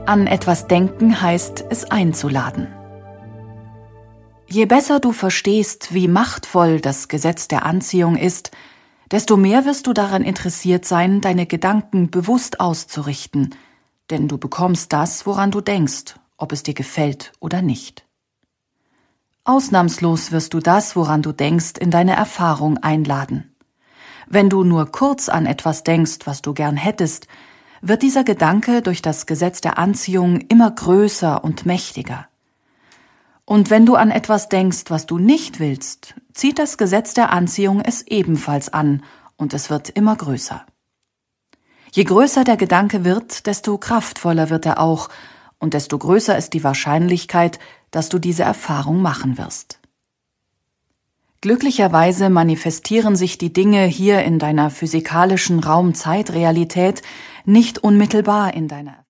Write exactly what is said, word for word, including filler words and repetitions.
An etwas denken heißt, es einzuladen. Je besser du verstehst, wie machtvoll das Gesetz der Anziehung ist, desto mehr wirst du daran interessiert sein, deine Gedanken bewusst auszurichten, denn du bekommst das, woran du denkst, ob es dir gefällt oder nicht. Ausnahmslos wirst du das, woran du denkst, in deine Erfahrung einladen. Wenn du nur kurz an etwas denkst, was du gern hättest, wird dieser Gedanke durch das Gesetz der Anziehung immer größer und mächtiger. Und wenn du an etwas denkst, was du nicht willst, zieht das Gesetz der Anziehung es ebenfalls an und es wird immer größer. Je größer der Gedanke wird, desto kraftvoller wird er auch und desto größer ist die Wahrscheinlichkeit, dass du diese Erfahrung machen wirst. Glücklicherweise manifestieren sich die Dinge hier in deiner physikalischen Raum-Zeit-Realität nicht unmittelbar in deiner